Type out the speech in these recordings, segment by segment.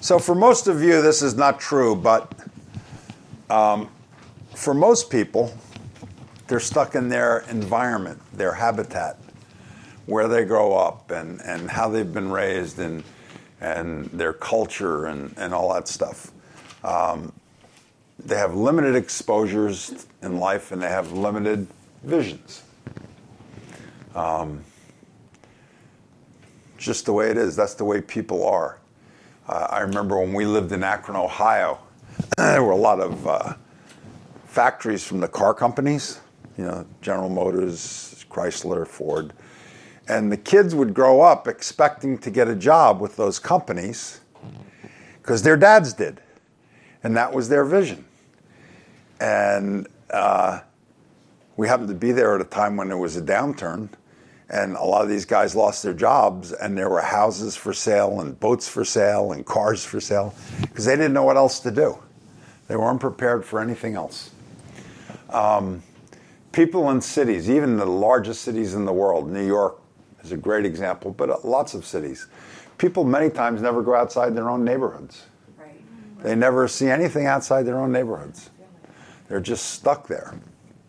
So for most of you, this is not true, but for most people, they're stuck in their environment, their habitat, where they grow up and how they've been raised and their culture and all that stuff. They have limited exposures in life and they have limited visions. Just the way it is. That's the way people are. I remember when we lived in Akron, Ohio, there were a lot of factories from the car companies, General Motors, Chrysler, Ford. And the kids would grow up expecting to get a job with those companies because their dads did. And that was their vision. And we happened to be there at a time when there was a downturn. And a lot of these guys lost their jobs, and there were houses for sale and boats for sale and cars for sale because they didn't know what else to do. They weren't prepared for anything else. People in cities, even the largest cities in the world, New York is a great example, but lots of cities, people many times never go outside their own neighborhoods. Right. They never see anything outside their own neighborhoods. They're just stuck there.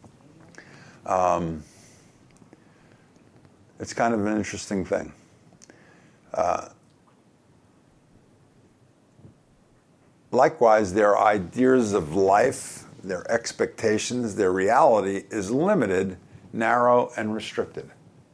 It's kind of an interesting thing. Likewise, their ideas of life, their expectations, their reality is limited, narrow, and restricted.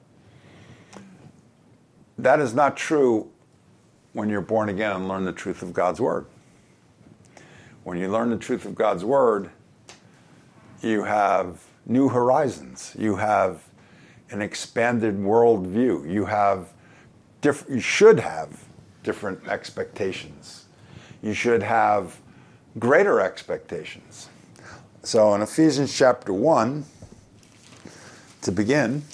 That is not true when you're born again and learn the truth of God's Word. When you learn the truth of God's Word, you have new horizons. You have an expanded worldview. You should have different expectations. You should have greater expectations. So in Ephesians chapter 1, to begin,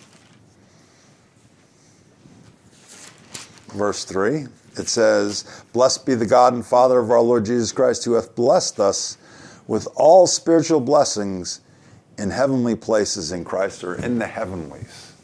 verse 3, it says, "Blessed be the God and Father of our Lord Jesus Christ, who hath blessed us with all spiritual blessings in heavenly places in Christ," or in the heavenlies.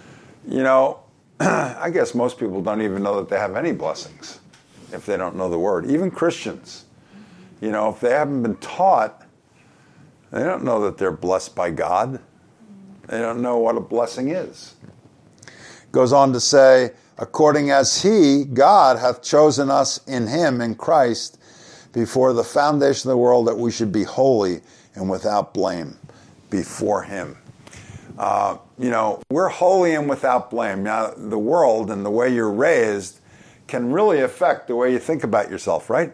I guess most people don't even know that they have any blessings if they don't know the Word. Even Christians, if they haven't been taught, they don't know that they're blessed by God. They don't know what a blessing is. Goes on to say, "According as He, God, hath chosen us in Him, in Christ, before the foundation of the world, that we should be holy and without blame before Him." We're holy and without blame. Now, the world and the way you're raised can really affect the way you think about yourself, right?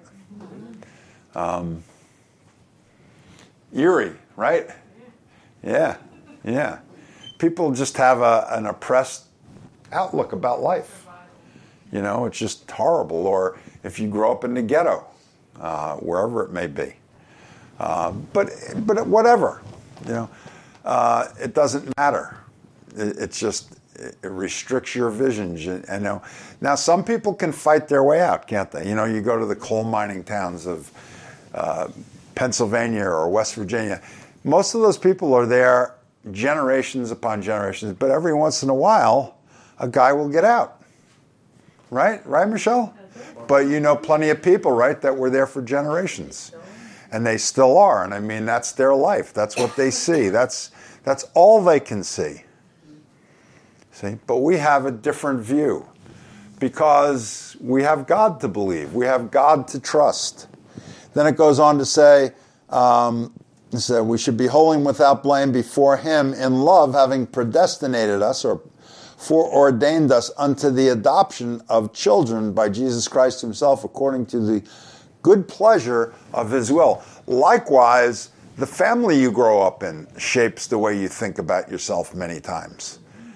Eerie, right? Yeah. People just have an oppressed outlook about life. It's just horrible. Or if you grow up in the ghetto, wherever it may be. But whatever, it doesn't matter. It restricts your visions. Now, some people can fight their way out, can't they? You go to the coal mining towns of Pennsylvania or West Virginia. Most of those people are there generations upon generations, but every once in a while, a guy will get out. Right, Michelle? But plenty of people, right, that were there for generations. And they still are. And I mean, that's their life. That's what they see. That's all they can see. See? But we have a different view because we have God to believe. We have God to trust. Then it goes on to say, we should be holy and without blame before Him in love, having predestinated us or foreordained us unto the adoption of children by Jesus Christ Himself, according to the good pleasure of His will. Likewise, the family you grow up in shapes the way you think about yourself many times.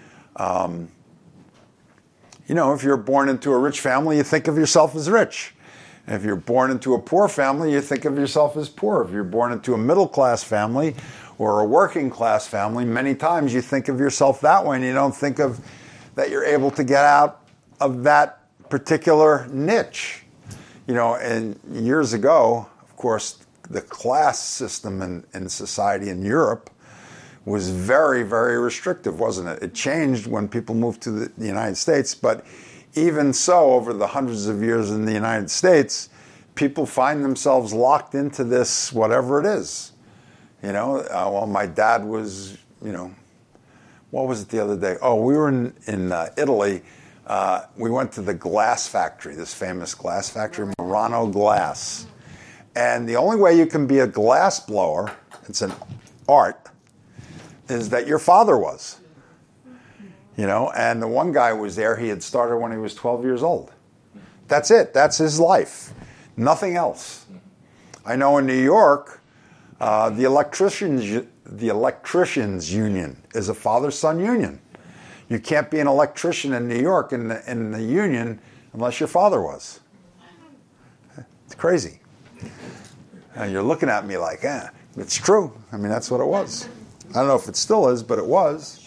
If you're born into a rich family, you think of yourself as rich. If you're born into a poor family, you think of yourself as poor. If you're born into a middle-class family or a working-class family, many times you think of yourself that way, and you don't think of that you're able to get out of that particular niche. And years ago, of course, the class system in society in Europe was very, very restrictive, wasn't it? It changed when people moved to the United States, but even so, over the hundreds of years in the United States, people find themselves locked into this, whatever it is. Well, my dad was, what was it the other day? Oh, we were in Italy. We went to the glass factory, this famous glass factory, Murano Glass. And the only way you can be a glass blower, it's an art, is that your father was. And the one guy was there, he had started when he was 12 years old. That's it. That's his life. Nothing else. I know in New York, the electricians union is a father-son union. You can't be an electrician in New York in the union unless your father was. It's crazy. And you're looking at me like, it's true. I mean, that's what it was. I don't know if it still is, but it was.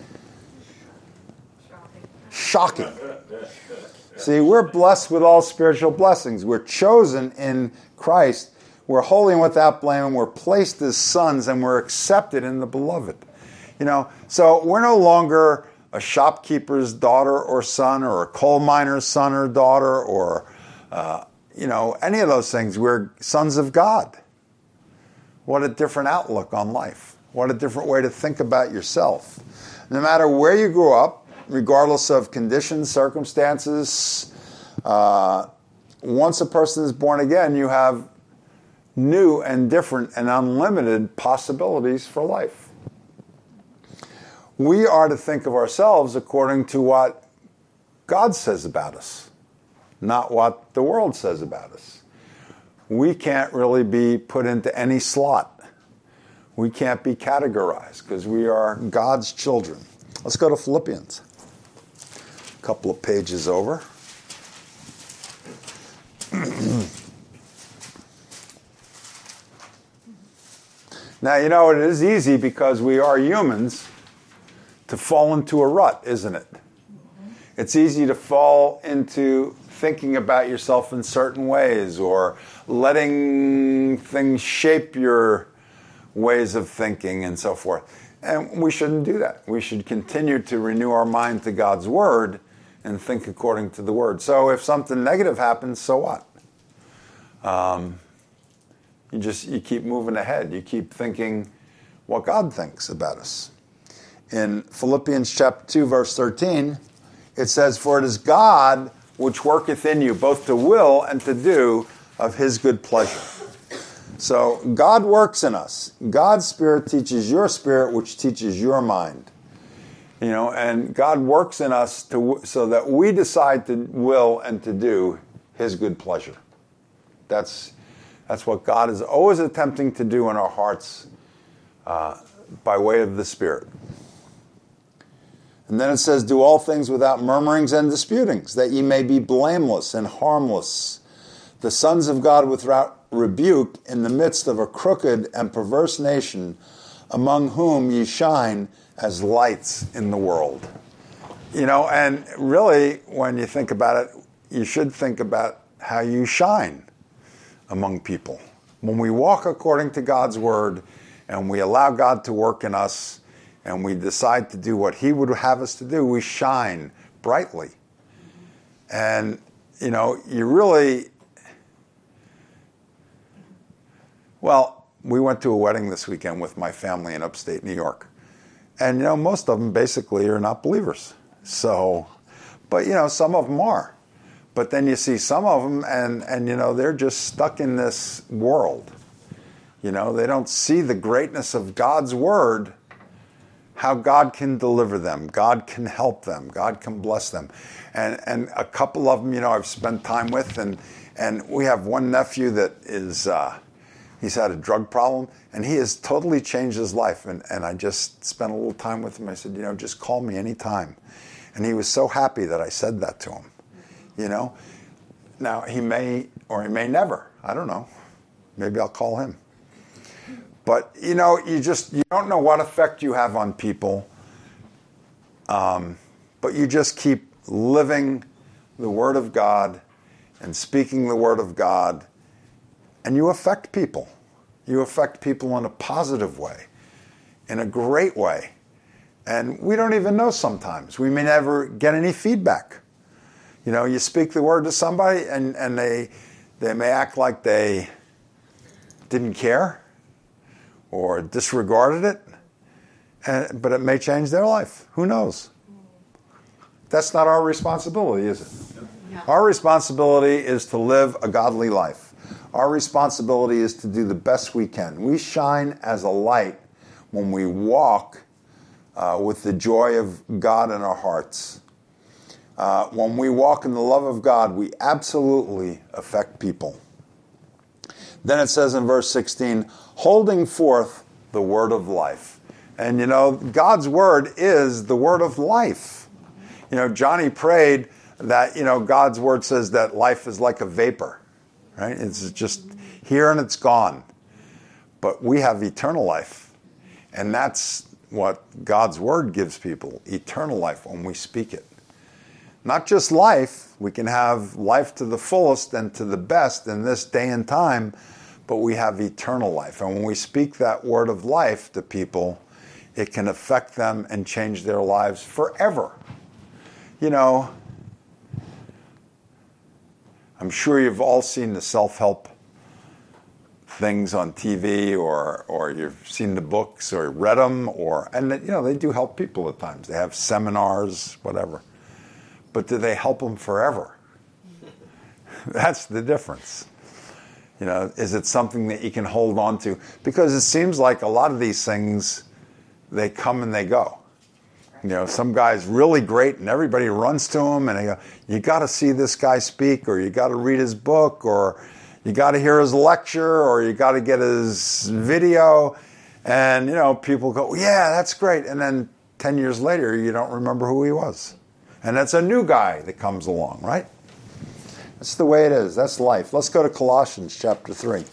Shocking. See, we're blessed with all spiritual blessings. We're chosen in Christ. We're holy and without blame, and we're placed as sons, and we're accepted in the beloved. So we're no longer a shopkeeper's daughter or son, or a coal miner's son or daughter, or any of those things. We're sons of God. What a different outlook on life. What a different way to think about yourself. No matter where you grew up, regardless of conditions, circumstances, once a person is born again, you have new and different and unlimited possibilities for life. We are to think of ourselves according to what God says about us, not what the world says about us. We can't really be put into any slot. We can't be categorized because we are God's children. Let's go to Philippians. A couple of pages over. Now, it is easy because we are humans to fall into a rut, isn't it? It's easy to fall into thinking about yourself in certain ways or letting things shape your ways of thinking and so forth. And we shouldn't do that. We should continue to renew our mind to God's Word and think according to the Word. So if something negative happens, so what? You keep moving ahead. You keep thinking what God thinks about us. In Philippians chapter 2, verse 13, it says, "For it is God which worketh in you, both to will and to do of his good pleasure." So God works in us. God's Spirit teaches your spirit, which teaches your mind. And God works in us so that we decide to will and to do his good pleasure. That's what God is always attempting to do in our hearts by way of the Spirit. And then it says, "Do all things without murmurings and disputings, that ye may be blameless and harmless, the sons of God without rebuke, in the midst of a crooked and perverse nation, among whom ye shine as lights in the world." And really, when you think about it, you should think about how you shine among people. When we walk according to God's Word and we allow God to work in us and we decide to do what he would have us to do, we shine brightly. And, you really... Well, we went to a wedding this weekend with my family in upstate New York. And, most of them basically are not believers. So, but, some of them are. But then you see some of them and they're just stuck in this world. They don't see the greatness of God's Word, how God can deliver them, God can help them, God can bless them. And a couple of them, I've spent time with, and we have one nephew that is... he's had a drug problem, and he has totally changed his life. And I just spent a little time with him. I said, just call me anytime. And he was so happy that I said that to him. Now, he may or he may never. I don't know. Maybe I'll call him. But, you don't know what effect you have on people. But you just keep living the Word of God and speaking the Word of God. And you affect people. You affect people in a positive way, in a great way. And we don't even know sometimes. We may never get any feedback. You speak the word to somebody and They may act like they didn't care or disregarded it, but it may change their life. Who knows? That's not our responsibility, is it? No. Our responsibility is to live a godly life. Our responsibility is to do the best we can. We shine as a light when we walk with the joy of God in our hearts. When we walk in the love of God, we absolutely affect people. Then it says in verse 16, holding forth the word of life. And you know, God's word is the word of life. You know, Johnny prayed that, you know, God's word says that life is like a vapor, right? It's just here and it's gone. But we have eternal life. And that's what God's word gives people, eternal life when we speak it. Not just life, we can have life to the fullest and to the best in this day and time, but we have eternal life. And when we speak that word of life to people, it can affect them and change their lives forever. You know, I'm sure you've all seen the self-help things on TV or you've seen the books or read them and you know, they do help people at times. They have seminars, whatever. But do they help them forever? That's the difference. You know, is it something that you can hold on to? Because it seems like a lot of these things, they come and they go. You know, some guy's really great and everybody runs to him and they go, you got to see this guy speak, or you got to read his book, or you got to hear his lecture, or you got to get his video. And, you know, people go, yeah, that's great. And then 10 years later, you don't remember who he was. And that's a new guy that comes along, right? That's the way it is. That's life. Let's go to Colossians chapter 3.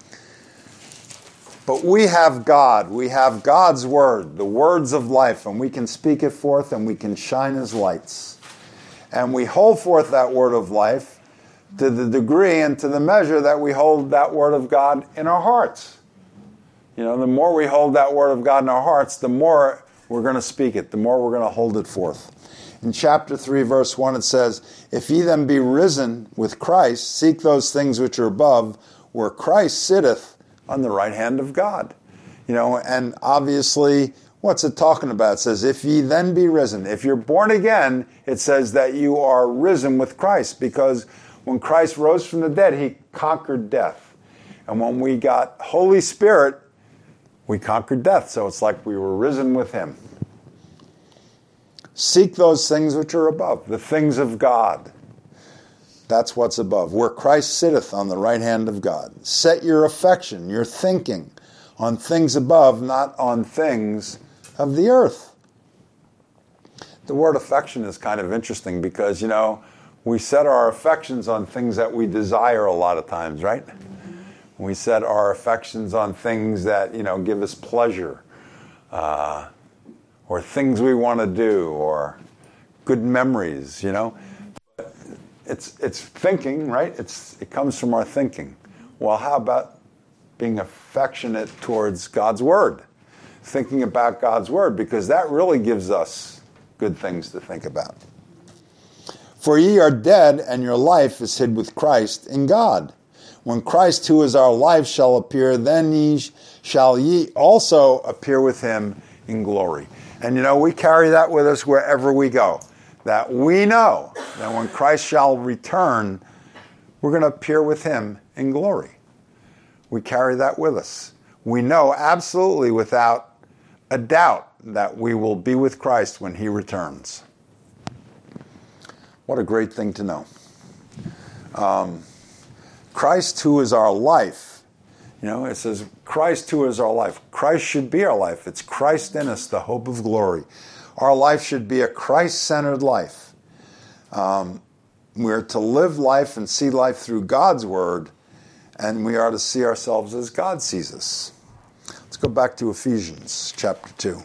But we have God. We have God's word, the words of life, and we can speak it forth and we can shine as lights. And we hold forth that word of life to the degree and to the measure that we hold that word of God in our hearts. You know, the more we hold that word of God in our hearts, the more we're going to speak it, the more we're going to hold it forth. In chapter 3, verse 1, it says, if ye then be risen with Christ, seek those things which are above, where Christ sitteth on the right hand of God. You know, and obviously, what's it talking about? It says, if ye then be risen. If you're born again, it says that you are risen with Christ, because when Christ rose from the dead, he conquered death. And when we got Holy Spirit, we conquered death. So it's like we were risen with him. Seek those things which are above, the things of God. That's what's above, where Christ sitteth on the right hand of God. Set your affection, your thinking, on things above, not on things of the earth. The word affection is kind of interesting because, you know, we set our affections on things that we desire a lot of times, right? We set our affections on things that, you know, give us pleasure, or things we want to do, or good memories, you know. It's thinking, right? It comes from our thinking. Well, how about being affectionate towards God's word? Thinking about God's word, because that really gives us good things to think about. For ye are dead, and your life is hid with Christ in God. When Christ, who is our life, shall appear, then shall ye also appear with him in glory. And you know, we carry that with us wherever we go. That we know that when Christ shall return, we're going to appear with him in glory. We carry that with us. We know absolutely without a doubt that we will be with Christ when he returns. What a great thing to know. Christ, who is our life. You know, it says, Christ, who is our life. Christ should be our life. It's Christ in us, the hope of glory. Our life should be a Christ-centered life. We're to live life and see life through God's word, and we are to see ourselves as God sees us. Let's go back to Ephesians chapter 2.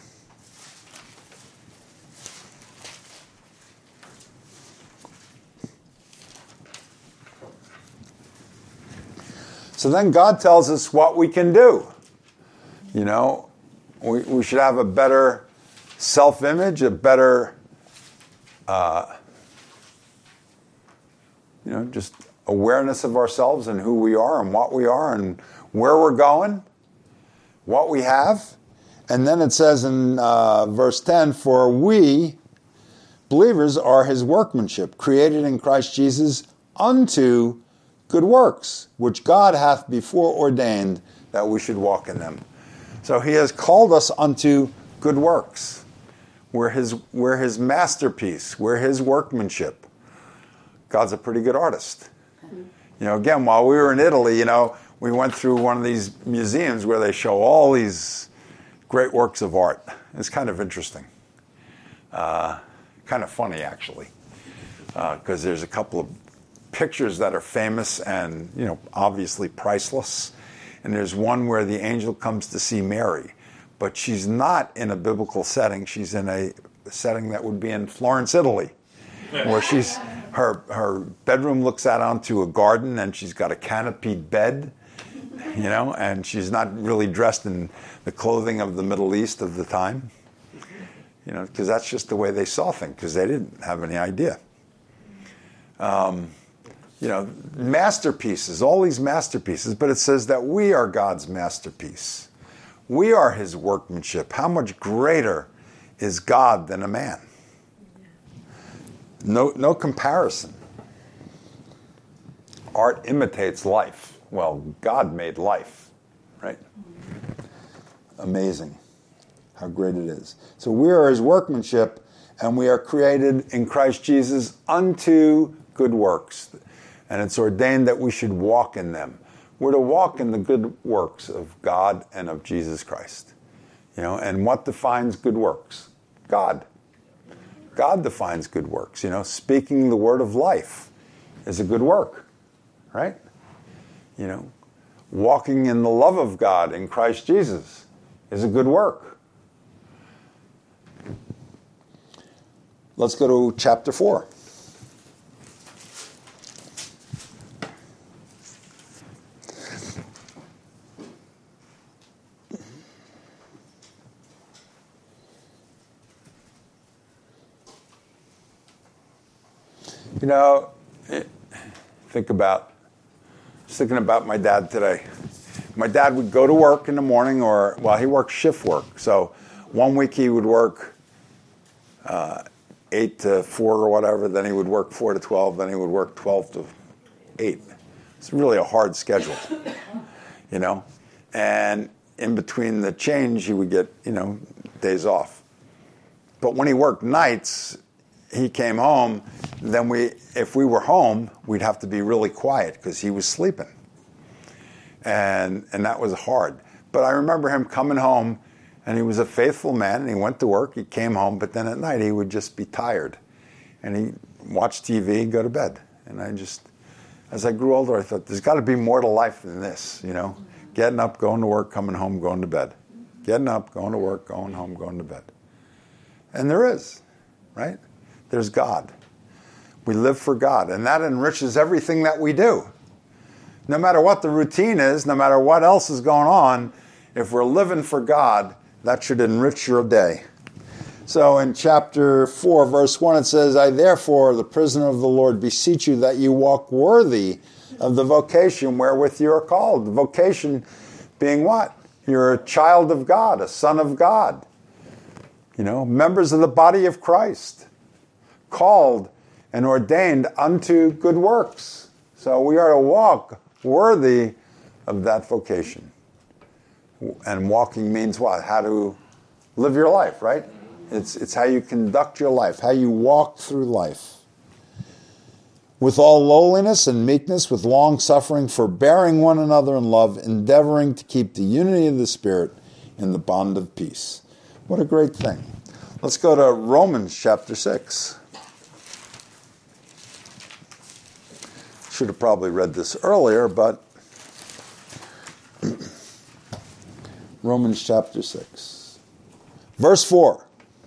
So then God tells us what we can do. You know, we should have a better self-image, a better, just awareness of ourselves and who we are and what we are and where we're going, what we have. And then it says in verse 10, for we, believers, are his workmanship, created in Christ Jesus unto good works, which God hath before ordained that we should walk in them. So he has called us unto good works. We're his masterpiece. We're his workmanship. God's a pretty good artist. Again, while we were in Italy, we went through one of these museums where they show all these great works of art. It's kind of interesting. Kind of funny, actually, because there's a couple of pictures that are famous and, obviously priceless. And there's one where the angel comes to see Mary, but she's not in a biblical setting. She's in a setting that would be in Florence, Italy, where her bedroom looks out onto a garden and she's got a canopied bed, and she's not really dressed in the clothing of the Middle East of the time, because that's just the way they saw things, because they didn't have any idea. Masterpieces, all these masterpieces, but it says that we are God's masterpiece. We are his workmanship. How much greater is God than a man? No comparison. Art imitates life. Well, God made life, right? Amazing how great it is. So we are his workmanship, and we are created in Christ Jesus unto good works. And it's ordained that we should walk in them. We're to walk in the good works of God and of Jesus Christ. And what defines good works? God. God defines good works. Speaking the word of life is a good work, right? Walking in the love of God in Christ Jesus is a good work. Let's go to chapter 4. Thinking about my dad today. My dad would go to work in the morning, he worked shift work. So one week he would work 8 to 4 or whatever, then he would work 4 to 12, then he would work 12 to 8. It's really a hard schedule, And in between the change, he would get, days off. But when he worked nights, he came home, then if we were home, we'd have to be really quiet because he was sleeping. And that was hard. But I remember him coming home, and he was a faithful man, and he went to work, he came home, but then at night he would just be tired. And he'd watch TV and go to bed. And as I grew older, I thought, there's got to be more to life than this, Getting up, going to work, coming home, going to bed. Getting up, going to work, going home, going to bed. And there is, right? There's God. We live for God, and that enriches everything that we do. No matter what the routine is, no matter what else is going on, if we're living for God, that should enrich your day. So in chapter 4, verse 1, it says, I therefore, the prisoner of the Lord, beseech you that you walk worthy of the vocation wherewith you are called. The vocation being what? You're a child of God, a son of God. Members of the body of Christ. Called and ordained unto good works. So we are to walk worthy of that vocation. And walking means what? How to live your life, right? It's how you conduct your life, how you walk through life. With all lowliness and meekness, with long suffering, forbearing one another in love, endeavoring to keep the unity of the Spirit in the bond of peace. What a great thing. Let's go to Romans chapter 6. Should have probably read this earlier, but Romans chapter 6. Verse 4.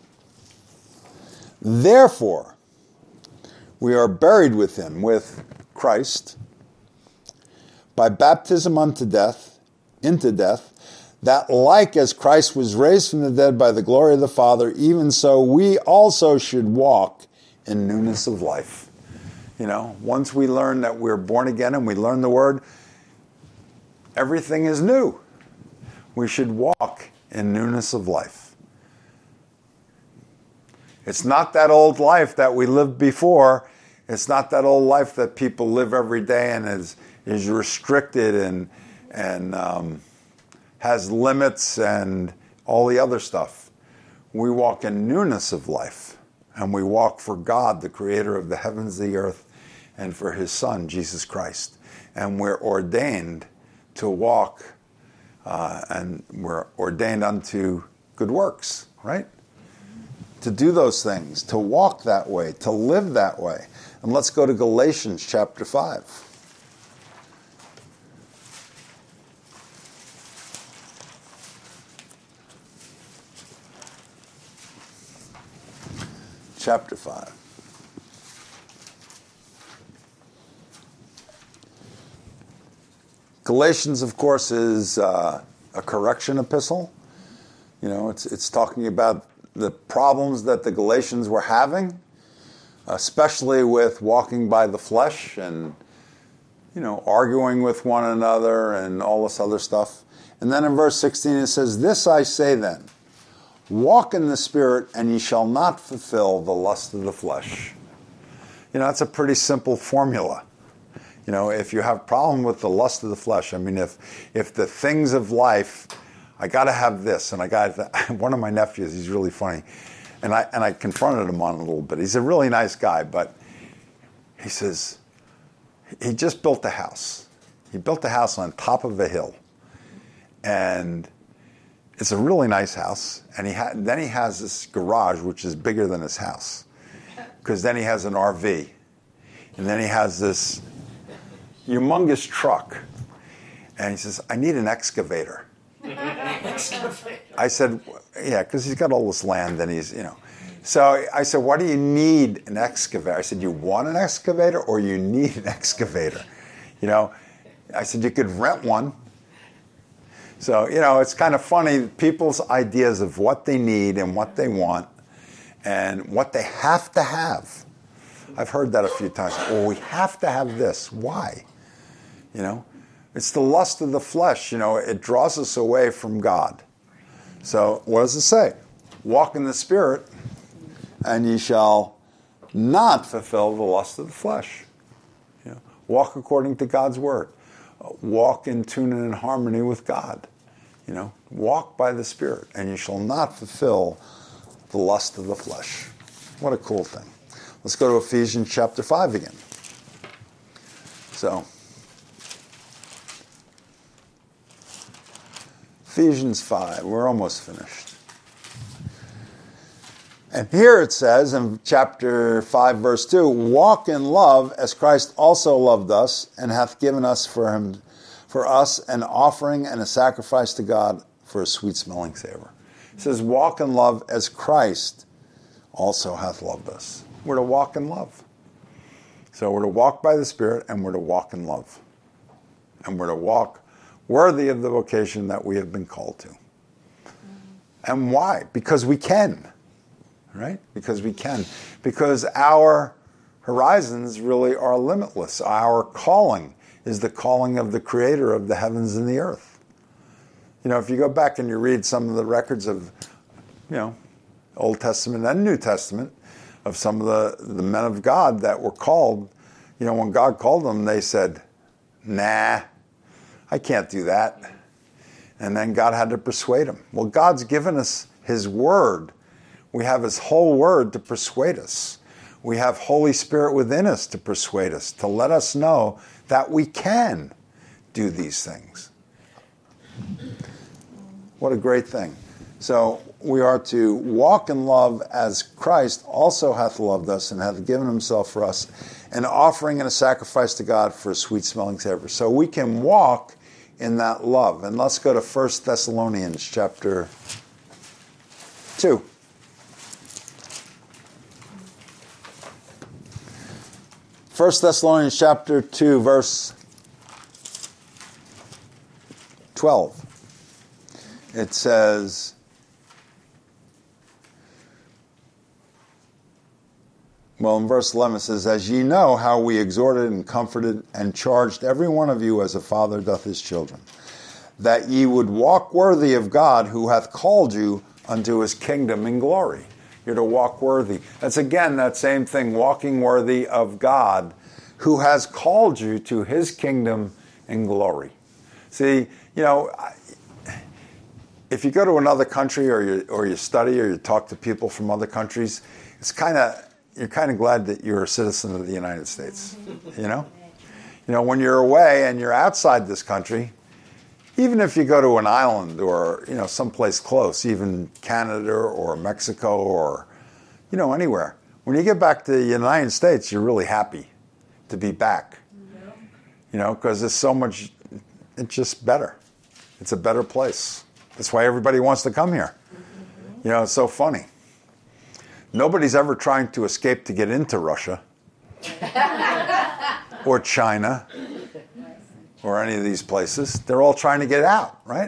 Therefore, we are buried with him, with Christ, by baptism into death, that like as Christ was raised from the dead by the glory of the Father, even so we also should walk in newness of life. Once we learn that we're born again and we learn the word, everything is new. We should walk in newness of life. It's not that old life that we lived before. It's not that old life that people live every day and is restricted and has limits and all the other stuff. We walk in newness of life, and we walk for God, the creator of the heavens, the earth, and for his Son, Jesus Christ. And we're ordained to walk, and we're ordained unto good works, right? To do those things, to walk that way, to live that way. And let's go to Galatians chapter 5. Chapter 5. Galatians, of course, is a correction epistle. It's talking about the problems that the Galatians were having, especially with walking by the flesh and, arguing with one another and all this other stuff. And then in verse 16 it says, "This I say then, walk in the Spirit, and ye shall not fulfill the lust of the flesh." It's a pretty simple formula. If you have a problem with the lust of the flesh, if the things of life, I got to have this, and one of my nephews, he's really funny, and I confronted him on it a little bit. He's a really nice guy, but he says, he just built a house. He built a house on top of a hill, and it's a really nice house, and then he has this garage which is bigger than his house, because then he has an RV, and then he has this humongous truck, and he says, "I need an excavator." I said, "Yeah, because he's got all this land, and he's, So I said, "Why do you need an excavator?" I said, "You want an excavator, or you need an excavator?" I said, "You could rent one." So, it's kind of funny, people's ideas of what they need and what they want and what they have to have. I've heard that a few times. "Oh, we have to have this." Why? It's the lust of the flesh. It draws us away from God. So, what does it say? Walk in the Spirit, and ye shall not fulfill the lust of the flesh. Walk according to God's word. Walk in tune and in harmony with God. Walk by the Spirit, and you shall not fulfill the lust of the flesh. What a cool thing. Let's go to Ephesians chapter 5 again. So, Ephesians 5, we're almost finished. And here it says in chapter 5, verse 2, "Walk in love as Christ also loved us, and hath given us for us an offering and a sacrifice to God for a sweet-smelling savor." It says, "Walk in love as Christ also hath loved us." We're to walk in love. So we're to walk by the Spirit, and we're to walk in love. And we're to walk worthy of the vocation that we have been called to. And why? Because we can. Right? Because we can. Because our horizons really are limitless. Our calling is the calling of the Creator of the heavens and the earth. If you go back and you read some of the records of, Old Testament and New Testament, of some of the men of God that were called, when God called them, they said, "Nah, I can't do that." And then God had to persuade them. Well, God's given us His Word. We have His whole Word to persuade us. We have Holy Spirit within us to persuade us, to let us know that we can do these things. What a great thing. So we are to walk in love as Christ also hath loved us and hath given Himself for us, an offering and a sacrifice to God for a sweet-smelling savor. So we can walk in that love. And let's go to 1 Thessalonians chapter 2. 1 Thessalonians chapter 2, verse 12. It says, Well, in verse 11 it says, as ye know how we exhorted and comforted and charged every one of you as a father doth his children, that ye would walk worthy of God who hath called you unto his kingdom and glory. You're to walk worthy. That's again that same thing, walking worthy of God who has called you to his kingdom and glory. See, if you go to another country or you study or you talk to people from other countries, you're kind of glad that you're a citizen of the United States. When you're away and you're outside this country, even if you go to an island or someplace close, even Canada or Mexico or anywhere, when you get back to the United States, you're really happy to be back. Because there's so much. It's just better. It's a better place. That's why everybody wants to come here. It's so funny. Nobody's ever trying to escape to get into Russia or China or any of these places. They're all trying to get out, right?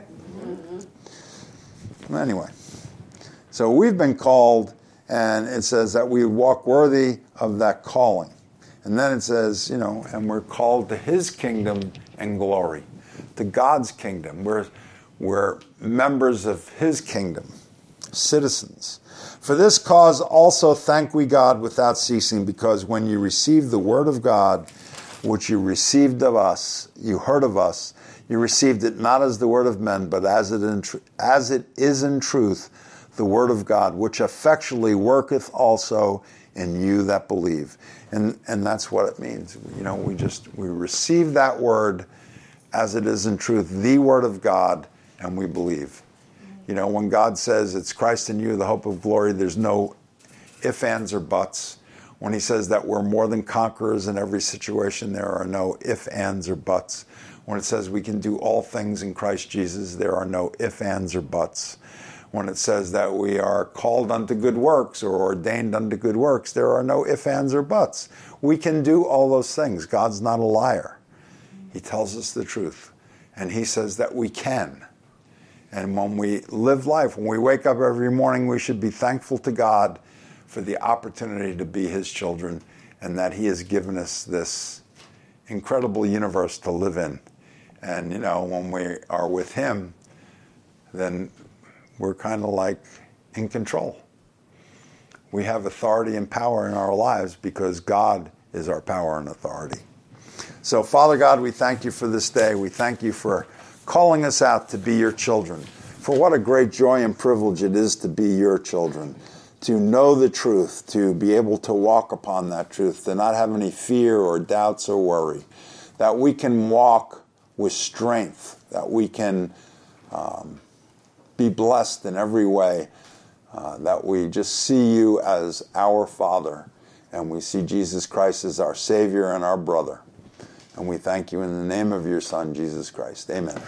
Anyway, so we've been called, and it says that we walk worthy of that calling. And then it says, and we're called to his kingdom and glory, to God's kingdom. We're members of his kingdom, citizens. For this cause also thank we God without ceasing, because when you received the word of God, which you received of us, you heard of us, you received it not as the word of men, but as it is in truth, the word of God, which effectually worketh also in you that believe. And that's what it means. We receive that word as it is in truth, the word of God, and we believe. When God says it's Christ in you, the hope of glory, there's no ifs, ands, or buts. When he says that we're more than conquerors in every situation, there are no ifs, ands, or buts. When it says we can do all things in Christ Jesus, there are no ifs, ands, or buts. When it says that we are called unto good works or ordained unto good works, there are no ifs, ands, or buts. We can do all those things. God's not a liar. He tells us the truth. And he says that we can. And when we live life, when we wake up every morning, we should be thankful to God for the opportunity to be his children and that he has given us this incredible universe to live in. And, when we are with him, then we're kind of like in control. We have authority and power in our lives because God is our power and authority. So, Father God, we thank you for this day. We thank you for calling us out to be your children. For what a great joy and privilege it is to be your children, to know the truth, to be able to walk upon that truth, to not have any fear or doubts or worry, that we can walk with strength, that we can be blessed in every way, that we just see you as our Father, and we see Jesus Christ as our Savior and our brother. And we thank you in the name of your Son, Jesus Christ. Amen.